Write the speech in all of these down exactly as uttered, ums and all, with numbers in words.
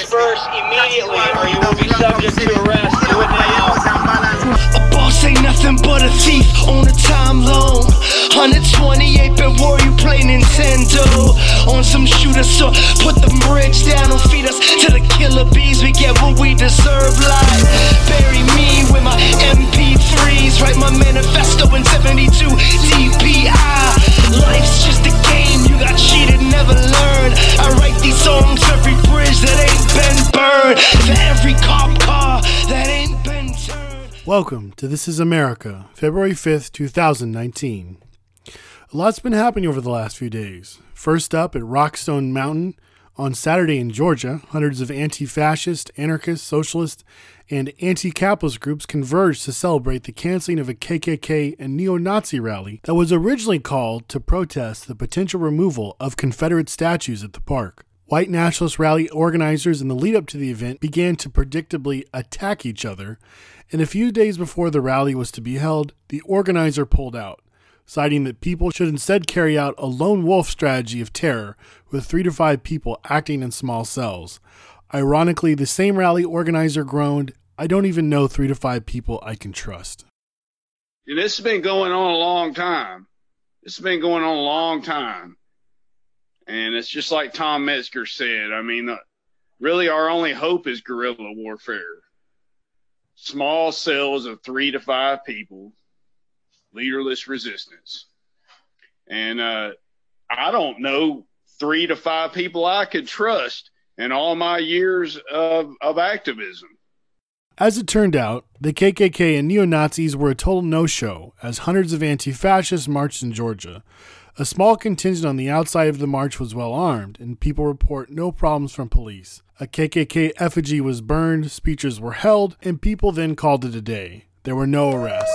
disperse immediately or you will be subject to arrest. Do it now. A boss ain't nothing but a thief on a time loan. one twenty-eight bit war, you play Nintendo. On some shooter, so put the bridge down. Don't feed us to the killer bees. We get what we deserve. Like bury me with my M P threes. Write my manifesto in seventy-two D P I. Life's just a game, you got cheated, never learned. I write these songs for every bridge that ain't been burned, for every cop car that ain't been turned. Welcome to This Is America, February fifth, twenty nineteen. A lot's been happening over the last few days. First up at Rockstone Mountain on Saturday in Georgia, hundreds of anti-fascist, anarchist, socialist, and anti-capitalist groups converged to celebrate the canceling of a K K K and neo-Nazi rally that was originally called to protest the potential removal of Confederate statues at the park. White nationalist rally organizers in the lead-up to the event began to predictably attack each other, and a few days before the rally was to be held, the organizer pulled out, citing that people should instead carry out a lone wolf strategy of terror with three to five people acting in small cells. Ironically, the same rally organizer groaned, "I don't even know three to five people I can trust." And this has been going on a long time. This has been going on a long time. And it's just like Tom Metzger said. I mean, uh, really our only hope is guerrilla warfare. Small cells of three to five people, leaderless resistance. And uh, I don't know three to five people I could trust in all my years of, of activism. As it turned out, the K K K and neo-Nazis were a total no-show as hundreds of anti-fascists marched in Georgia. A small contingent on the outside of the march was well armed, and people report no problems from police. A K K K effigy was burned, speeches were held, and people then called it a day. There were no arrests.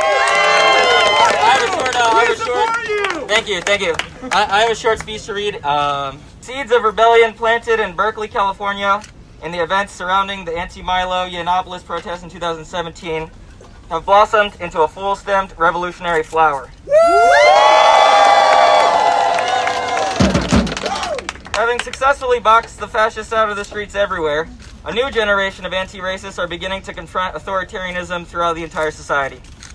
I have a short, uh, I have a short, thank you, thank you. I, I have a short speech to read. Um, seeds of rebellion planted in Berkeley, California, in the events surrounding the anti-Milo Yiannopoulos protest in two thousand seventeen, have blossomed into a full-stemmed revolutionary flower. Having successfully boxed the fascists out of the streets everywhere, a new generation of anti-racists are beginning to confront authoritarianism throughout the entire society.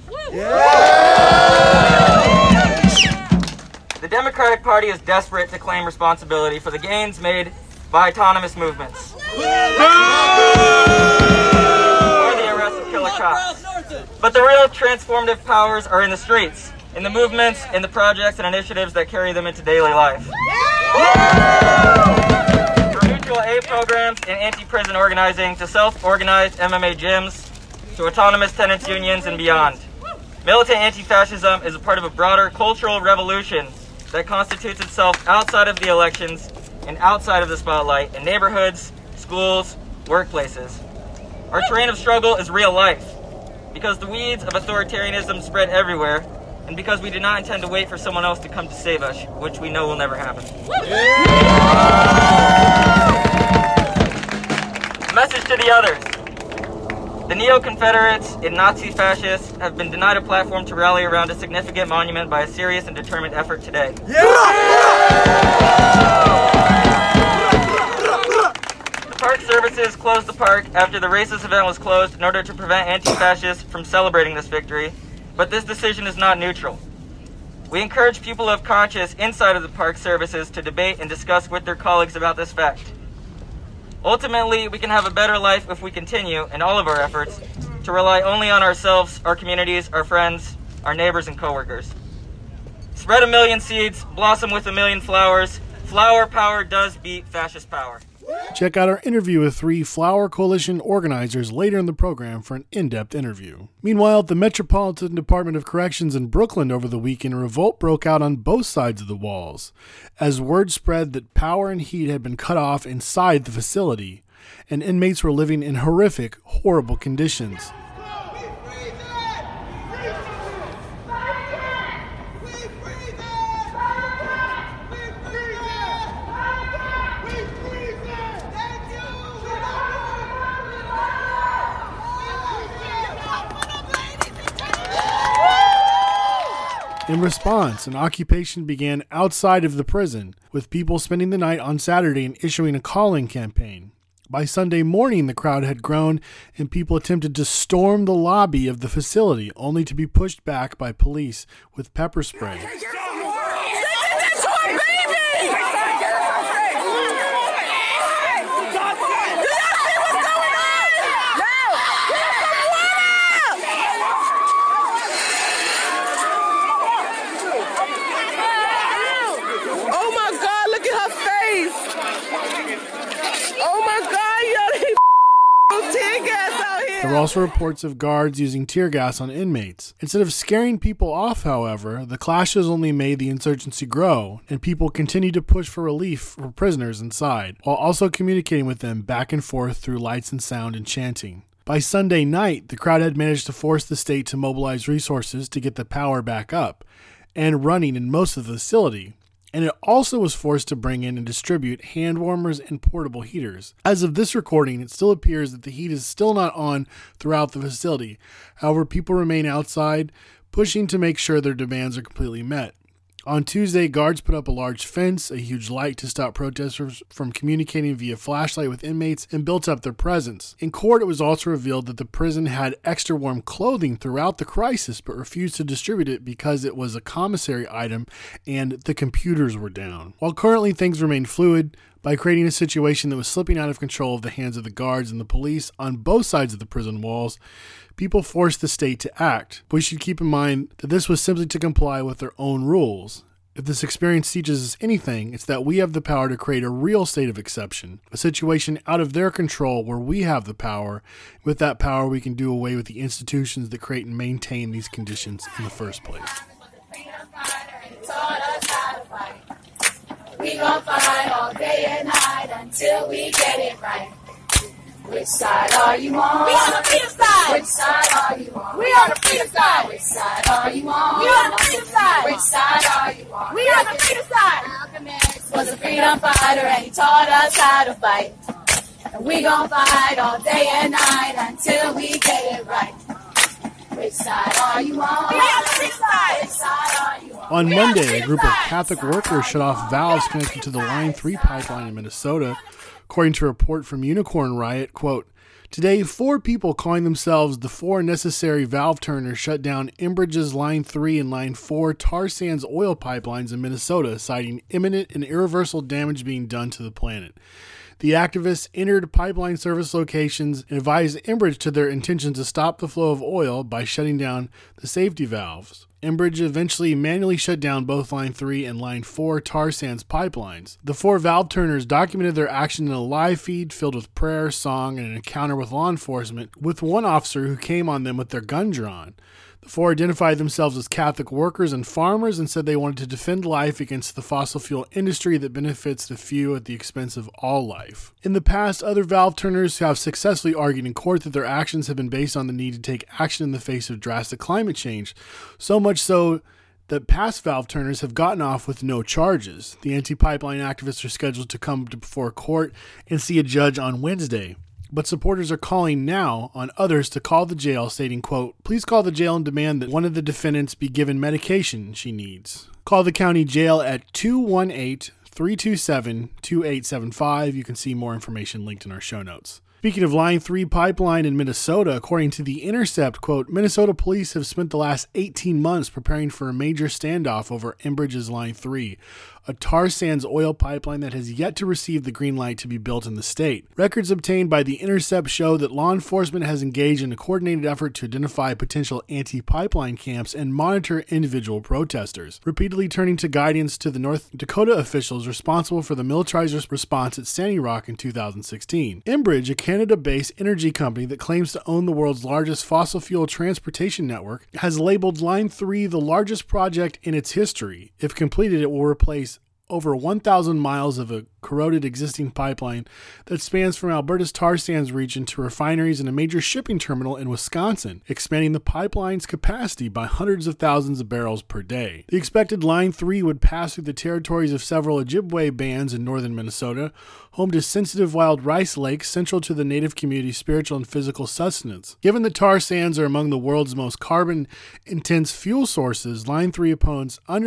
The Democratic Party is desperate to claim responsibility for the gains made by autonomous movements. Or the arrest of killer cops. But the real transformative powers are in the streets, in the movements, in the projects and initiatives that carry them into daily life. From mutual aid programs and anti-prison organizing to self-organized M M A gyms to autonomous tenants unions and beyond. Militant anti-fascism is a part of a broader cultural revolution that constitutes itself outside of the elections and outside of the spotlight in neighborhoods, schools, workplaces. Our terrain of struggle is real life because the weeds of authoritarianism spread everywhere and because we do not intend to wait for someone else to come to save us, which we know will never happen. Message to the others. The neo-Confederates and Nazi fascists have been denied a platform to rally around a significant monument by a serious and determined effort today. The Park Services closed the park after the racist event was closed in order to prevent anti-fascists from celebrating this victory, but this decision is not neutral. We encourage people of conscience inside of the Park Services to debate and discuss with their colleagues about this fact. Ultimately, we can have a better life if we continue, in all of our efforts, to rely only on ourselves, our communities, our friends, our neighbors, and coworkers. Spread a million seeds, blossom with a million flowers. Flower power does beat fascist power. Check out our interview with three Flower Coalition organizers later in the program for an in-depth interview. Meanwhile, at the Metropolitan Department of Corrections in Brooklyn over the weekend, a revolt broke out on both sides of the walls, as word spread that power and heat had been cut off inside the facility, and inmates were living in horrific, horrible conditions. In response, an occupation began outside of the prison, with people spending the night on Saturday and issuing a calling campaign. By Sunday morning, the crowd had grown and people attempted to storm the lobby of the facility, only to be pushed back by police with pepper spray. There were also reports of guards using tear gas on inmates. Instead of scaring people off, however, the clashes only made the insurgency grow, and people continued to push for relief for prisoners inside, while also communicating with them back and forth through lights and sound and chanting. By Sunday night, the crowd had managed to force the state to mobilize resources to get the power back up and running in most of the facility. And it also was forced to bring in and distribute hand warmers and portable heaters. As of this recording, it still appears that the heat is still not on throughout the facility. However, people remain outside, pushing to make sure their demands are completely met. On Tuesday, guards put up a large fence, a huge light to stop protesters from communicating via flashlight with inmates, and built up their presence. In court, it was also revealed that the prison had extra warm clothing throughout the crisis, but refused to distribute it because it was a commissary item and the computers were down. While currently things remain fluid, by creating a situation that was slipping out of control of the hands of the guards and the police on both sides of the prison walls, people forced the state to act. But we should keep in mind that this was simply to comply with their own rules. If this experience teaches us anything, it's that we have the power to create a real state of exception, a situation out of their control where we have the power. With that power, we can do away with the institutions that create and maintain these conditions in the first place. We gon' fight all day and night until we get it right. Which side are you on? We on the freedom side. Which side are you on? We on the freedom side. Which side are you on? We on the freedom side. Which side are you on? We on the freedom side. Malcolm X was a freedom fighter and he taught us how to fight. And we gon' fight all day and night until we get it right. Which side are you on? We on the freedom side. Which side are you on? On Monday, a group of Catholic workers shut off valves connected to the Line three pipeline in Minnesota. According to a report from Unicorn Riot, quote, today, four people calling themselves the Four Necessary Valve Turners shut down Enbridge's Line three and Line four tar sands oil pipelines in Minnesota, citing imminent and irreversible damage being done to the planet. The activists entered pipeline service locations and advised Enbridge to their intention to stop the flow of oil by shutting down the safety valves. Enbridge eventually manually shut down both Line three and Line four tar sands pipelines. The four valve turners documented their action in a live feed filled with prayer, song, and an encounter with law enforcement, with one officer who came on them with their gun drawn. The four identified themselves as Catholic workers and farmers and said they wanted to defend life against the fossil fuel industry that benefits the few at the expense of all life. In the past, other valve turners have successfully argued in court that their actions have been based on the need to take action in the face of drastic climate change, so much so that past valve turners have gotten off with no charges. The anti-pipeline activists are scheduled to come before court and see a judge on Wednesday. But supporters are calling now on others to call the jail, stating, quote, please call the jail and demand that one of the defendants be given medication she needs. Call the county jail at two one eight, three two seven, two eight seven five. You can see more information linked in our show notes. Speaking of Line three pipeline in Minnesota, according to The Intercept, quote, Minnesota police have spent the last eighteen months preparing for a major standoff over Enbridge's Line three, a tar sands oil pipeline that has yet to receive the green light to be built in the state. Records obtained by The Intercept show that law enforcement has engaged in a coordinated effort to identify potential anti-pipeline camps and monitor individual protesters, repeatedly turning to guidance to the North Dakota officials responsible for the militarized response at Sandy Rock in two thousand sixteen. Enbridge, a Canada-based energy company that claims to own the world's largest fossil fuel transportation network, has labeled Line three the largest project in its history. If completed, it will replace over one thousand miles of a corroded existing pipeline that spans from Alberta's tar sands region to refineries and a major shipping terminal in Wisconsin, expanding the pipeline's capacity by hundreds of thousands of barrels per day. The expected Line three would pass through the territories of several Ojibwe bands in northern Minnesota, home to sensitive wild rice lakes central to the native community's spiritual and physical sustenance. Given that tar sands are among the world's most carbon-intense fuel sources, Line three opponents under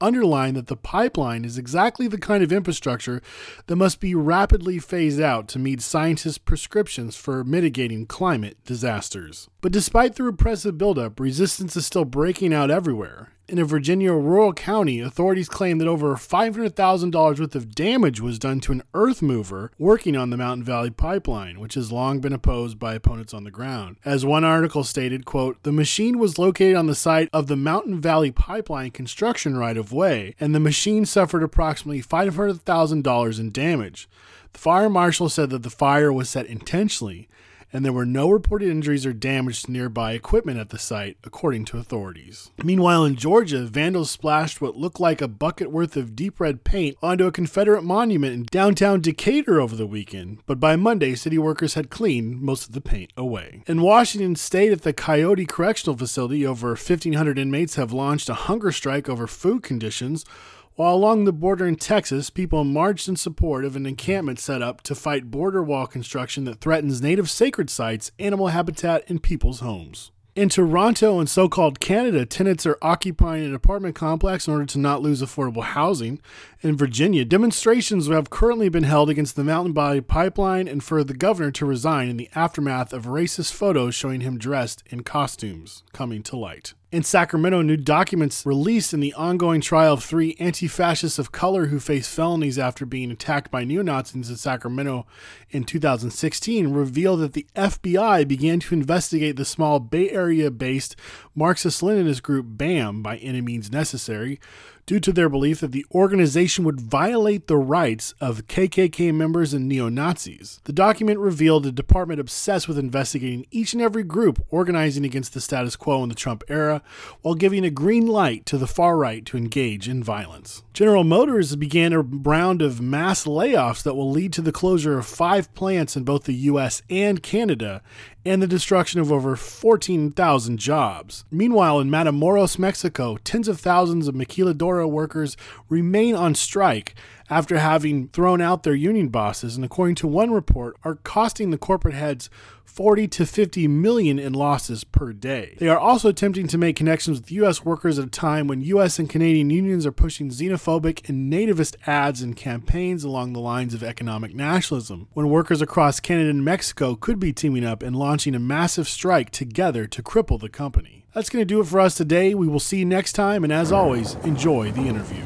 underlined that the pipeline is exactly the kind of infrastructure that must be rapidly phased out to meet scientists' prescriptions for mitigating climate disasters. But despite the repressive buildup, resistance is still breaking out everywhere. In a Virginia rural county, authorities claim that over five hundred thousand dollars worth of damage was done to an earth mover working on the Mountain Valley Pipeline, which has long been opposed by opponents on the ground. As one article stated, quote, "The machine was located on the site of the Mountain Valley Pipeline construction right-of-way, and the machine suffered approximately five hundred thousand dollars in damage. The fire marshal said that the fire was set intentionally, and there were no reported injuries or damage to nearby equipment at the site, according to authorities." Meanwhile, in Georgia, vandals splashed what looked like a bucket worth of deep red paint onto a Confederate monument in downtown Decatur over the weekend, but by Monday, city workers had cleaned most of the paint away. In Washington state, at the Coyote Correctional Facility, over fifteen hundred inmates have launched a hunger strike over food conditions, while along the border in Texas, people marched in support of an encampment set up to fight border wall construction that threatens native sacred sites, animal habitat, and people's homes. In Toronto and so-called Canada, tenants are occupying an apartment complex in order to not lose affordable housing. In Virginia, demonstrations have currently been held against the Mountain Valley Pipeline and for the governor to resign in the aftermath of racist photos showing him dressed in costumes coming to light. In Sacramento, new documents released in the ongoing trial of three anti-fascists of color who face felonies after being attacked by neo-Nazis in Sacramento in two thousand sixteen reveal that the F B I began to investigate the small Bay Area-based Marxist-Leninist group BAM by any means necessary, due to their belief that the organization would violate the rights of K K K members and neo-Nazis. The document revealed a department obsessed with investigating each and every group organizing against the status quo in the Trump era, while giving a green light to the far right to engage in violence. General Motors began a round of mass layoffs that will lead to the closure of five plants in both the U S and Canada, and the destruction of over fourteen thousand jobs. Meanwhile, in Matamoros, Mexico, tens of thousands of maquiladora workers remain on strike after having thrown out their union bosses, and according to one report, are costing the corporate heads forty to fifty million in losses per day. They are also attempting to make connections with U S workers at a time when U S and Canadian unions are pushing xenophobic and nativist ads and campaigns along the lines of economic nationalism, when workers across Canada and Mexico could be teaming up and launching a massive strike together to cripple the company. That's going to do it for us today. We will see you next time, and as always, enjoy the interview.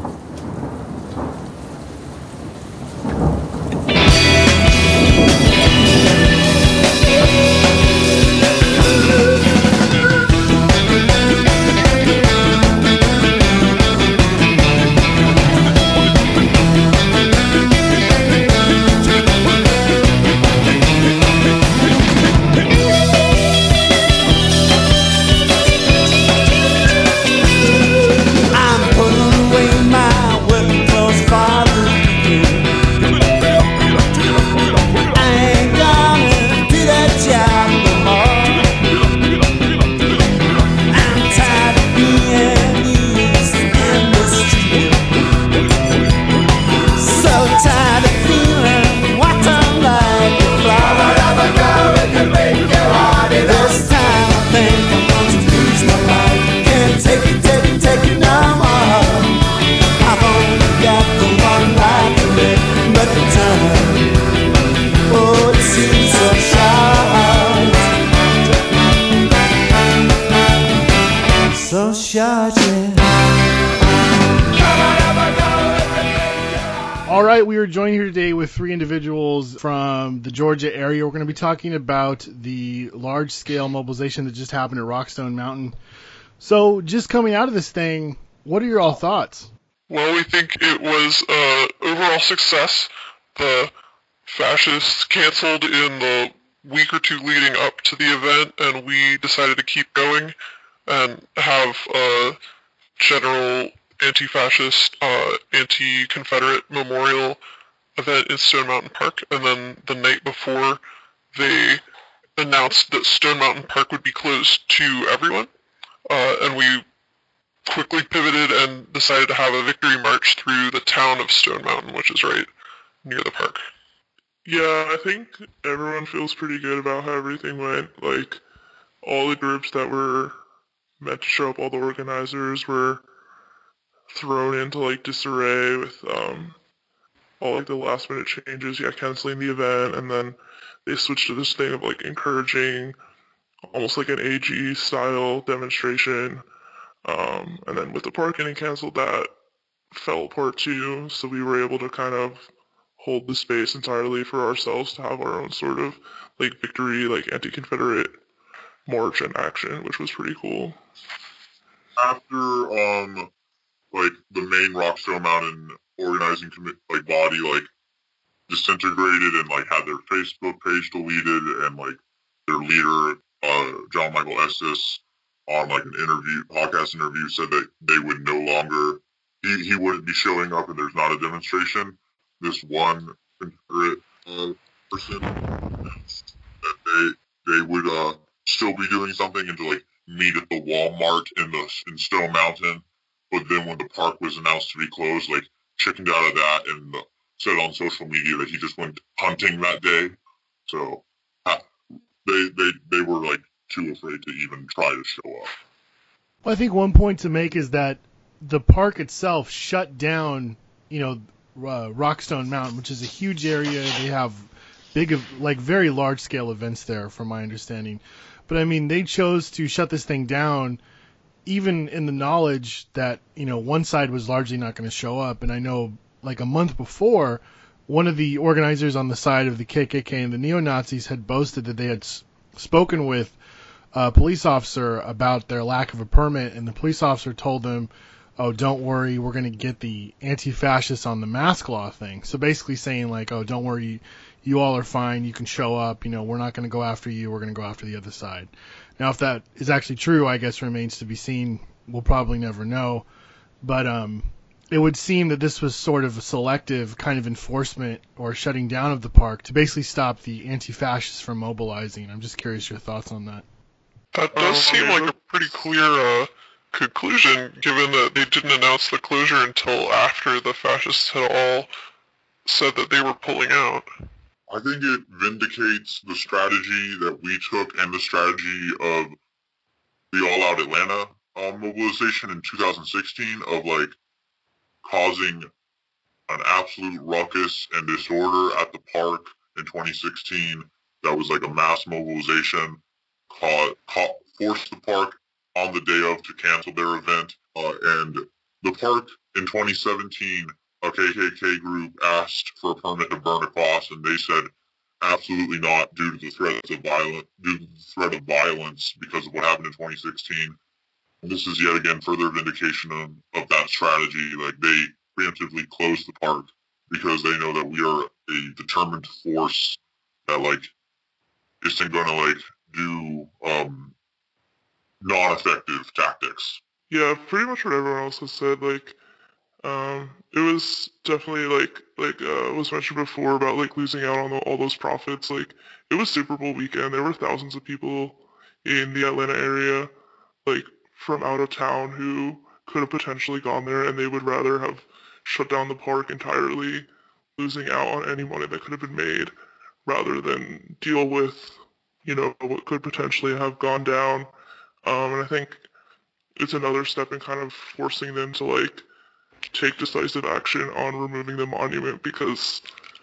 All right, we are joined here today with three individuals from the Georgia area. We're going to be talking about the large-scale mobilization that just happened at Rockstone Mountain. So, just coming out of this thing, what are your all thoughts? Well, we think it was an overall success. The fascists canceled in the week or two leading up to the event, and we decided to keep going and have a general anti-fascist, uh, anti-Confederate memorial event in Stone Mountain Park. And then the night before, they announced that Stone Mountain Park would be closed to everyone. Uh, and we quickly pivoted and decided to have a victory march through the town of Stone Mountain, which is right near the park. Yeah, I think everyone feels pretty good about how everything went. Like, all the groups that were meant to show up, all the organizers were thrown into like disarray with um, all like the last minute changes, yeah, canceling the event, and then they switched to this thing of like encouraging almost like an A G style demonstration, um, and then with the park getting canceled, that fell apart too, so we were able to kind of hold the space entirely for ourselves to have our own sort of like victory, like anti-Confederate march and action, which was pretty cool. After um like the main Rockstone Mountain organizing commi- like body like disintegrated and like had their Facebook page deleted, and like their leader uh John Michael Estes on like an interview podcast interview said that they would no longer he, he wouldn't be showing up if there's not a demonstration. This one Confederate uh, person that they they would uh still be doing something and to like meet at the Walmart in the in Stone Mountain, but then when the park was announced to be closed, like chickened out of that and uh, said on social media that he just went hunting that day. So uh, they they they were like too afraid to even try to show up. Well, I think one point to make is that the park itself shut down, you know, uh, Rockstone Mountain, which is a huge area. They have big, like very large scale events there, from my understanding. But I mean, they chose to shut this thing down, even in the knowledge that, you know, one side was largely not going to show up. And I know, like a month before, one of the organizers on the side of the K K K and the neo-Nazis had boasted that they had s- spoken with a police officer about their lack of a permit, and the police officer told them, oh, don't worry, we're going to get the anti-fascists on the mask law thing. So basically saying like, oh, don't worry, you all are fine, you can show up, you know, we're not going to go after you, we're going to go after the other side. Now, if that is actually true, I guess remains to be seen. We'll probably never know. But um, it would seem that this was sort of a selective kind of enforcement or shutting down of the park to basically stop the anti-fascists from mobilizing. I'm just curious your thoughts on that. That does seem like a pretty clear uh, conclusion, given that they didn't announce the closure until after the fascists had all said that they were pulling out. I think it vindicates the strategy that we took and the strategy of the All Out Atlanta uh, mobilization in two thousand sixteen of like causing an absolute ruckus and disorder at the park in twenty sixteen. That was like a mass mobilization, caught, caught, forced the park on the day of to cancel their event. Uh, and the park in twenty seventeen, a K K K group asked for a permit to burn a cross, and they said absolutely not due to the threat of violence, due to the threat of violence because of what happened in twenty sixteen. And this is yet again further vindication of, of that strategy. Like they preemptively closed the park because they know that we are a determined force that like isn't going to like do um, non-effective tactics. Yeah, pretty much what everyone else has said. Like, um, it was definitely like like uh, was mentioned before about like losing out on the, all those profits. Like, it was Super Bowl weekend. There were thousands of people in the Atlanta area, like from out of town, who could have potentially gone there, and they would rather have shut down the park entirely, losing out on any money that could have been made, rather than deal with, you know, what could potentially have gone down. Um, and I think it's another step in kind of forcing them to like take decisive action on removing the monument, because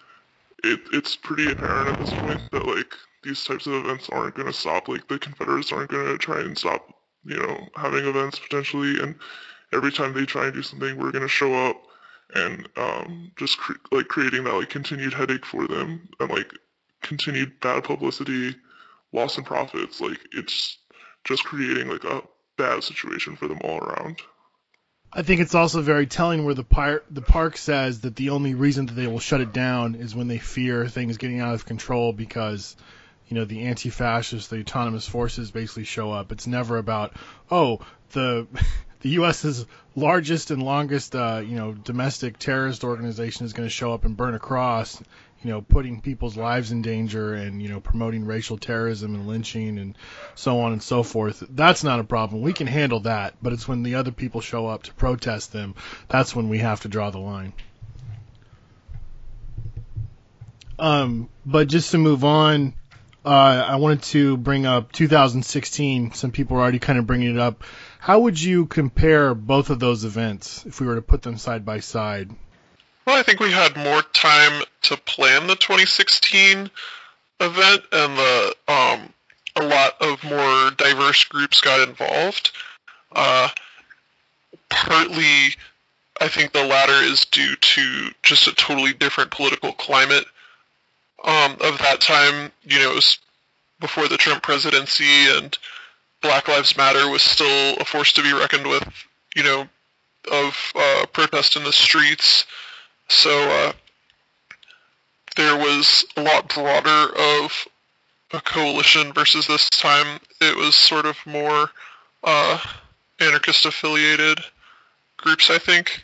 it it's pretty apparent at this point that like these types of events aren't going to stop. Like the Confederates aren't going to try and stop, you know, having events potentially, and every time they try and do something, we're going to show up and um, just cre- like creating that like continued headache for them and like continued bad publicity, loss in profits. Like it's just creating like a bad situation for them all around. I think it's also very telling where the, par- the park says that the only reason that they will shut it down is when they fear things getting out of control, because, you know, the anti-fascists, the autonomous forces basically show up. It's never about, oh, the the U S's largest and longest, uh, you know, domestic terrorist organization is going to show up and burn a cross, you know, putting people's lives in danger and, you know, promoting racial terrorism and lynching and so on and so forth. That's not a problem. We can handle that. But it's when the other people show up to protest them, that's when we have to draw the line. Um, but just to move on, uh, I wanted to bring up two thousand sixteen. Some people are already kind of bringing it up. How would you compare both of those events if we were to put them side by side? Well, I think we had more time to plan the twenty sixteen event, and the um, a lot of more diverse groups got involved. Uh, partly, I think the latter is due to just a totally different political climate um, of that time. You know, it was before the Trump presidency, and Black Lives Matter was still a force to be reckoned with, you know, of uh, protest in the streets. So uh, there was a lot broader of a coalition versus this time. It was sort of more uh, anarchist-affiliated groups, I think.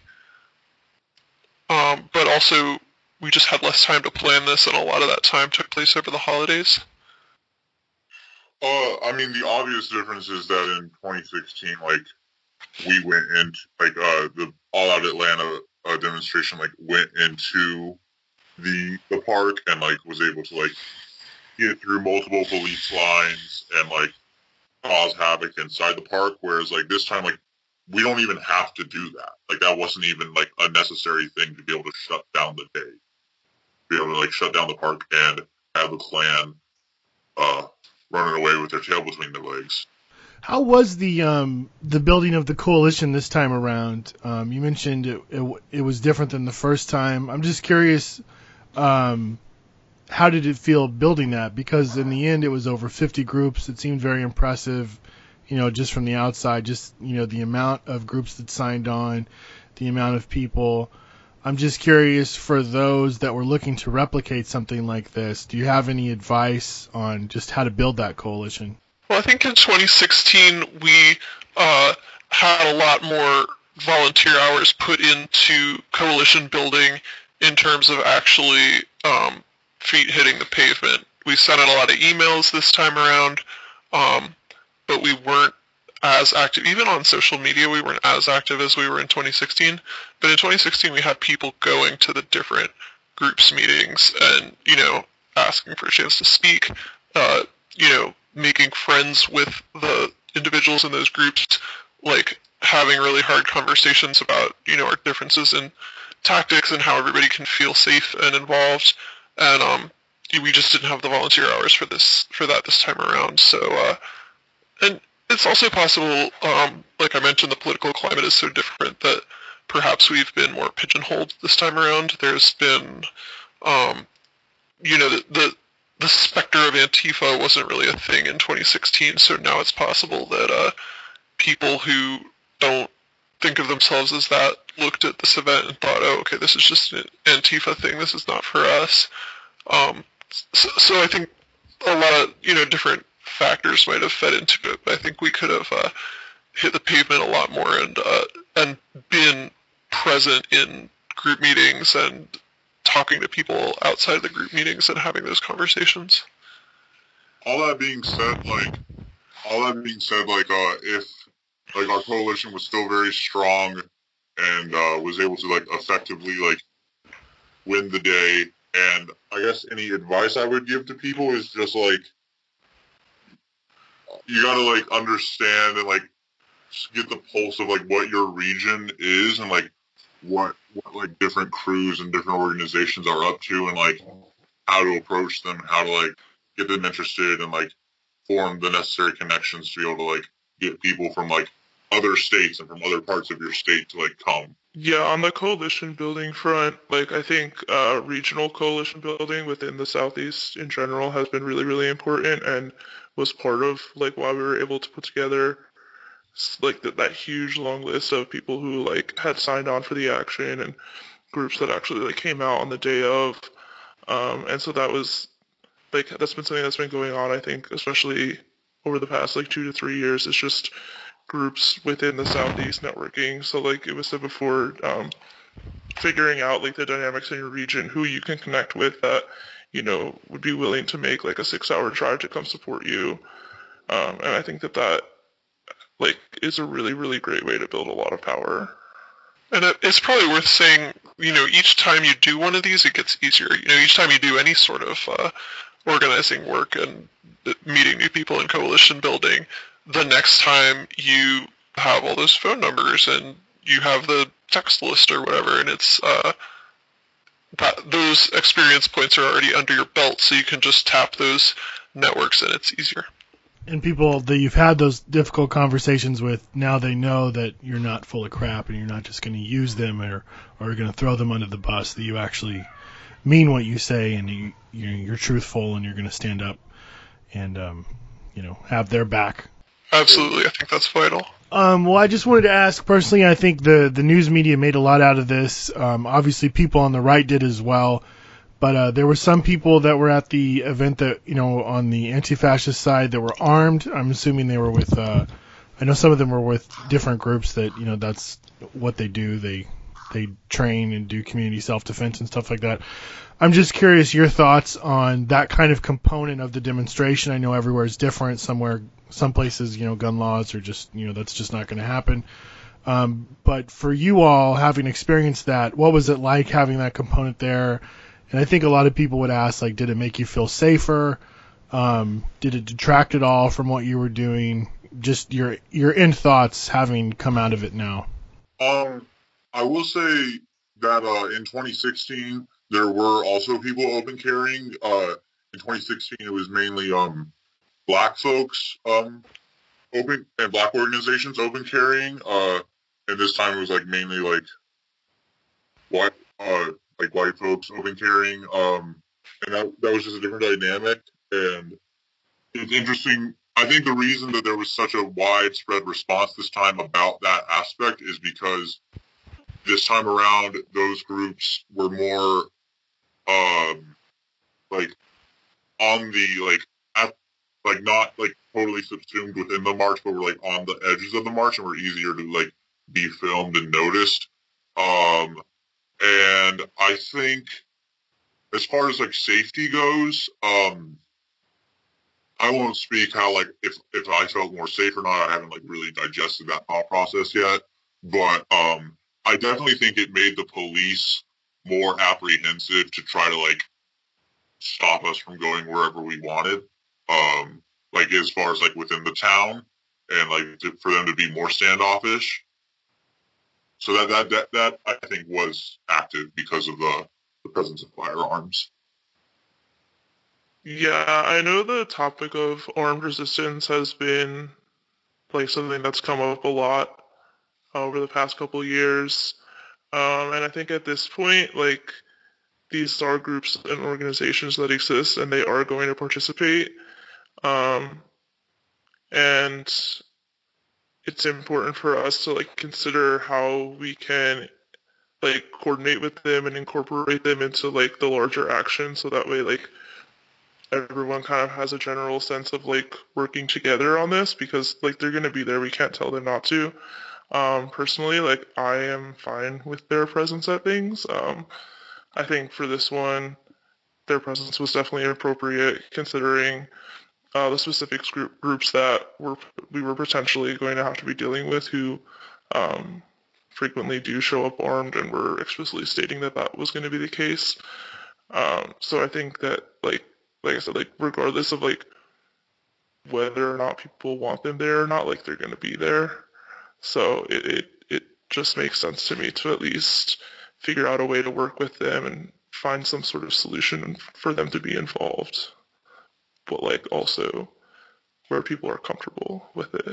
Um, but also, we just had less time to plan this, and a lot of that time took place over the holidays. Uh, I mean, the obvious difference is that in twenty sixteen, like, we went into, like, uh, the All Out Atlanta uh, demonstration, like, went into the the park and, like, was able to, like, get through multiple police lines and, like, cause havoc inside the park, whereas, like, this time, like, we don't even have to do that. Like, that wasn't even, like, a necessary thing to be able to shut down the day. Be able to, like, shut down the park and have the Klan uh, running away with their tail between their legs. How was the um, the building of the coalition this time around? Um, you mentioned it, it it was different than the first time. I'm just curious, um, how did it feel building that? Because in the end, it was over fifty groups. It seemed very impressive, you know, just from the outside, just, you know, the amount of groups that signed on, the amount of people. I'm just curious, for those that were looking to replicate something like this, do you have any advice on just how to build that coalition? Well, I think in twenty sixteen, we uh, had a lot more volunteer hours put into coalition building in terms of actually um, feet hitting the pavement. We sent out a lot of emails this time around, um, but we weren't as active. Even on social media, we weren't as active as we were in twenty sixteen. But in twenty sixteen, we had people going to the different groups meetings and, you know, asking for a chance to speak, uh, you know, making friends with the individuals in those groups, like having really hard conversations about, you know, our differences in tactics and how everybody can feel safe and involved. And um, we just didn't have the volunteer hours for this for that this time around. So, uh, and it's also possible, um, like I mentioned, the political climate is so different that perhaps we've been more pigeonholed this time around. There's been, um, you know, the, the the specter of Antifa wasn't really a thing in twenty sixteen, so now it's possible that uh, people who don't think of themselves as that looked at this event and thought, oh, okay, this is just an Antifa thing, this is not for us. Um, so, so I think a lot of, you know, different factors might have fed into it, but I think we could have uh, hit the pavement a lot more and uh, and been present in group meetings and talking to people outside of the group meetings and having those conversations. All that being said, like, all that being said, like, uh, if, like, our coalition was still very strong and, uh, was able to, like, effectively, like, win the day, and I guess any advice I would give to people is just, like, you gotta, like, understand and, like, get the pulse of, like, what your region is and, like, what, what like different crews and different organizations are up to, and like how to approach them, how to like get them interested and like form the necessary connections to be able to like get people from like other states and from other parts of your state to like come. Yeah, on the coalition building front, like I think uh, regional coalition building within the Southeast in general has been really, really important and was part of like why we were able to put together like that, that huge long list of people who like had signed on for the action and groups that actually like came out on the day of. Um, and so that was like, that's been something that's been going on, I think, especially over the past like two to three years. It's just groups within the Southeast networking. So like it was said before, um, figuring out like the dynamics in your region, who you can connect with that, you know, would be willing to make like a six hour drive to come support you. Um, and I think that that like is a really, really great way to build a lot of power. And it, it's probably worth saying, you know, each time you do one of these, it gets easier. You know, each time you do any sort of uh, organizing work and meeting new people in coalition building, the next time you have all those phone numbers and you have the text list or whatever, and it's uh, that those experience points are already under your belt, so you can just tap those networks and it's easier. And people that you've had those difficult conversations with, now they know that you're not full of crap and you're not just going to use them or, or going to throw them under the bus, that you actually mean what you say and you, you're, you're truthful and you're going to stand up and, um, you know, have their back. Absolutely. I think that's vital. Um, well, I just wanted to ask, personally, I think the, the news media made a lot out of this. Um, obviously, people on the right did as well. But uh, there were some people that were at the event that, you know, on the anti-fascist side that were armed. I'm assuming they were with, uh, I know some of them were with different groups that, you know, that's what they do. They they train and do community self-defense and stuff like that. I'm just curious your thoughts on that kind of component of the demonstration. I know everywhere is different. Somewhere, some places, you know, gun laws are just, you know, that's just not going to happen. Um, but for you all, having experienced that, what was it like having that component there? And I think a lot of people would ask, like, did it make you feel safer? Um, did it detract at all from what you were doing? Just your your end thoughts having come out of it now. Um, I will say that uh, in twenty sixteen there were also people open carrying. Uh, in twenty sixteen it was mainly um black folks um open and black organizations open carrying. Uh, and this time it was like mainly like white uh. like white folks open carrying, um, and that, that was just a different dynamic, and it's interesting. I think the reason that there was such a widespread response this time about that aspect is because this time around, those groups were more, um, like, on the, like, at, like, not, like, totally subsumed within the march, but were, like, on the edges of the march and were easier to, like, be filmed and noticed. Um, And I think as far as like safety goes, um, I won't speak how like if, if I felt more safe or not. I haven't like really digested that thought process yet. But um, I definitely think it made the police more apprehensive to try to like stop us from going wherever we wanted. Um, like as far as like within the town and like to, for them to be more standoffish. So that, that that that I think was active because of the, the presence of firearms. Yeah, I know the topic of armed resistance has been like something that's come up a lot over the past couple of years. Um, and I think at this point, like, these are groups and organizations that exist and they are going to participate. Um, and it's important for us to like consider how we can like coordinate with them and incorporate them into like the larger action, so that way like everyone kind of has a general sense of like working together on this, because like they're going to be there. We can't tell them not to. Um, personally, like I am fine with their presence at things. Um, I think for this one, their presence was definitely appropriate considering Uh, the specific group, groups that were we were potentially going to have to be dealing with, who um, frequently do show up armed, and were explicitly stating that that was going to be the case. Um, so I think that, like, like I said, like regardless of like whether or not people want them there or not, like they're going to be there. So it, it it just makes sense to me to at least figure out a way to work with them and find some sort of solution for them to be involved. But like also where people are comfortable with it.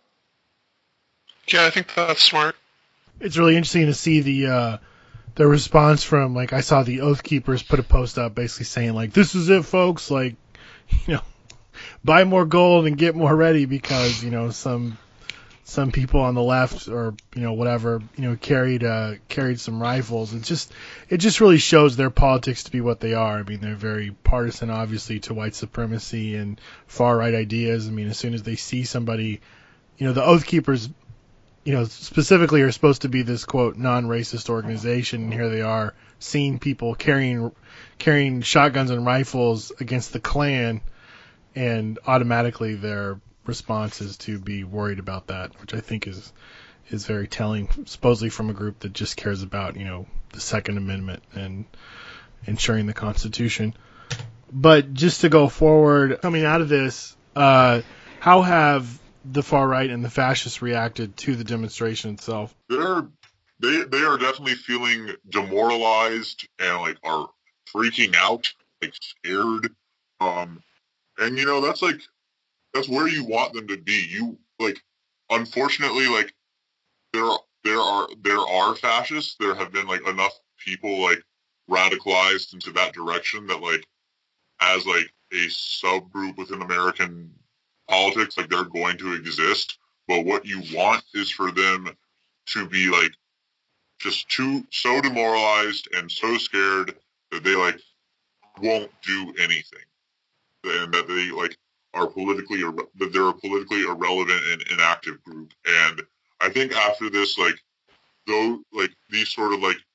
Yeah, I think that's smart. It's really interesting to see the uh, the response from, like, I saw the Oath Keepers put a post up basically saying, like, this is it, folks, like, you know, buy more gold and get more ready because, you know, some some people on the left or, you know, whatever, you know, carried uh, carried some rifles. It's just it just really shows their politics to be what they are. I mean, they're very partisan, obviously, to white supremacy and far right ideas. I mean, as soon as they see somebody, you know, the Oath Keepers, you know, specifically are supposed to be this quote non-racist organization, and here they are seeing people carrying carrying shotguns and rifles against the Klan, and automatically they're response is to be worried about that, which I think is is very telling, supposedly from a group that just cares about, you know, the Second Amendment and ensuring the Constitution. but just to go forward, coming out of this, uh, how have the far right and the fascists reacted to the demonstration itself? They're they they are definitely feeling demoralized and like are freaking out, like scared. Um, and you know that's like that's where you want them to be. You like, unfortunately, like there are there are there are fascists. There have been like enough people like radicalized into that direction that like as like a subgroup within American politics, like they're going to exist. But what you want is for them to be like just too so demoralized and so scared that they like won't do anything, and that they like are politically that they're a politically irrelevant and inactive group. And I think after this, like though, like these sort of like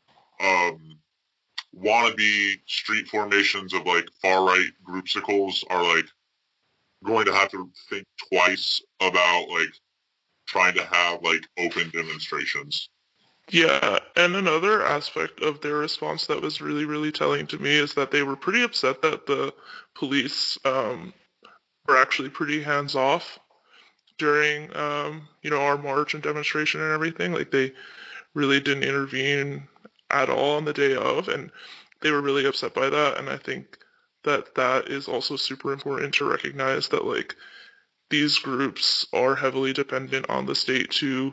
um wannabe street formations of like far right groupsicles are like going to have to think twice about like trying to have like open demonstrations. Yeah, and another aspect of their response that was really, really telling to me is that they were pretty upset that the police um, were actually pretty hands-off during, um, you know, our march and demonstration and everything. Like, they really didn't intervene at all on the day of, and they were really upset by that. And I think that that is also super important to recognize that, like, these groups are heavily dependent on the state to,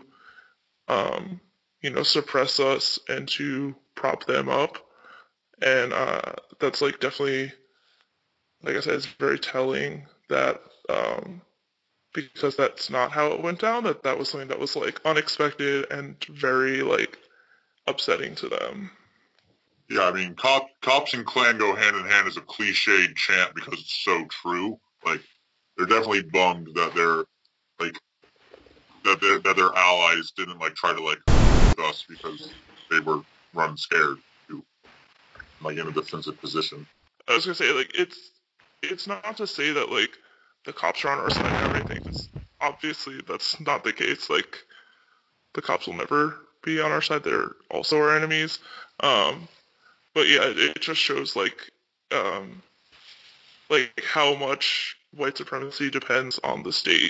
um, you know, suppress us and to prop them up. And uh, that's, like, definitely, like I said, it's very telling that, um, because that's not how it went down, that that was something that was, like, unexpected and very, like, upsetting to them. Yeah, I mean, cop, cops and Klan go hand in hand as a cliched chant because it's so true. Like, they're definitely bummed that they're, like, that, they're, that their allies didn't, like, try to, like, with us because they were run scared, too. Like, in a defensive position. I was gonna say, like, it's, it's not to say that, like, the cops are on our side and everything, because obviously that's not the case. Like, the cops will never be on our side. They're also our enemies. Um, but yeah, it, it just shows, like, um, like, how much white supremacy depends on the state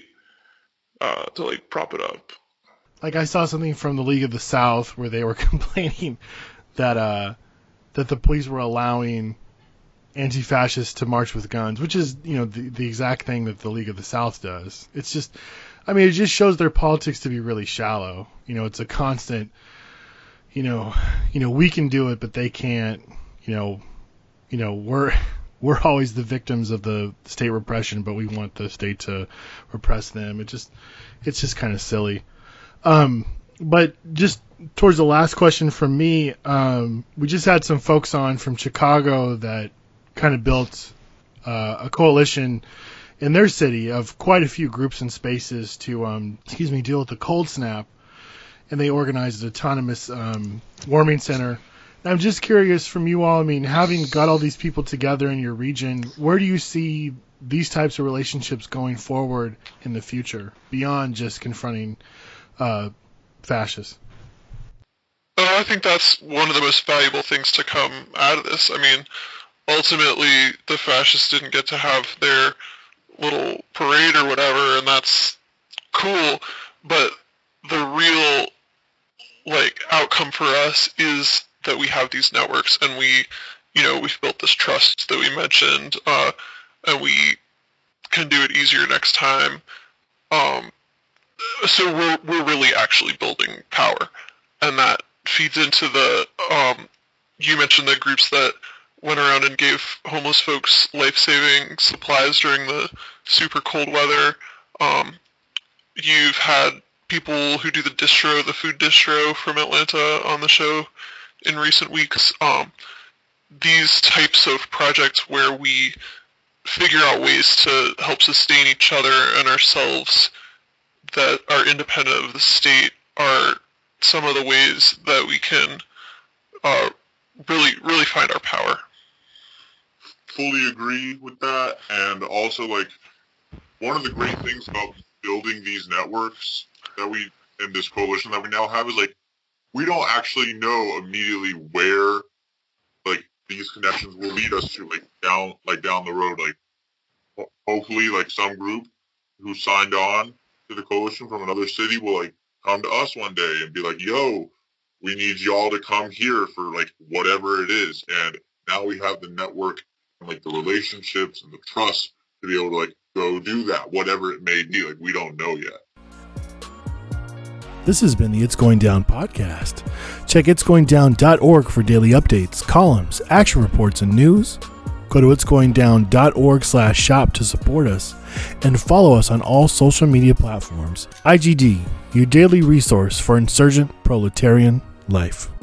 uh, to, like, prop it up. Like, I saw something from the League of the South where they were complaining that uh, that the police were allowing anti-fascists to march with guns, which is, you know, the, the exact thing that the League of the South does. It's just, I mean, it just shows their politics to be really shallow. You know, it's a constant, you know, you know, we can do it, but they can't. You know, you know, we're we're always the victims of the state repression, but we want the state to repress them. It just, it's just kind of silly. Um, but just towards the last question from me, um, we just had some folks on from Chicago that kind of built uh, a coalition in their city of quite a few groups and spaces to, um, excuse me, deal with the cold snap. And they organized an autonomous um, warming center. And I'm just curious from you all, I mean, having got all these people together in your region, where do you see these types of relationships going forward in the future, beyond just confronting uh, fascists? Uh, I think that's one of the most valuable things to come out of this. I mean, ultimately, the fascists didn't get to have their little parade or whatever, and that's cool, but the real, like, outcome for us is that we have these networks, and we, you know, we've built this trust that we mentioned, uh, and we can do it easier next time. Um, so we're, we're really actually building power, and that feeds into the, um, you mentioned the groups that went around and gave homeless folks life-saving supplies during the super cold weather. Um, you've had people who do the distro, the food distro from Atlanta on the show in recent weeks. Um, these types of projects where we figure out ways to help sustain each other and ourselves that are independent of the state are some of the ways that we can uh, really, really find our power. Fully agree with that. And also, like, one of the great things about building these networks that we, in this coalition that we now have, is, like, we don't actually know immediately where, like, these connections will lead us to like down like down the road, like ho- hopefully like some group who signed on to the coalition from another city will like come to us one day and be like, yo, we need y'all to come here for like whatever it is. And now we have the network and like the relationships and the trust to be able to like go do that, whatever it may be. Like we don't know yet. This has been the It's Going Down podcast. Check its going down dot org for daily updates, columns, action reports, and news. Go to its going down dot org slash shop to support us, and follow us on all social media platforms. I G D, your daily resource for insurgent proletarian life.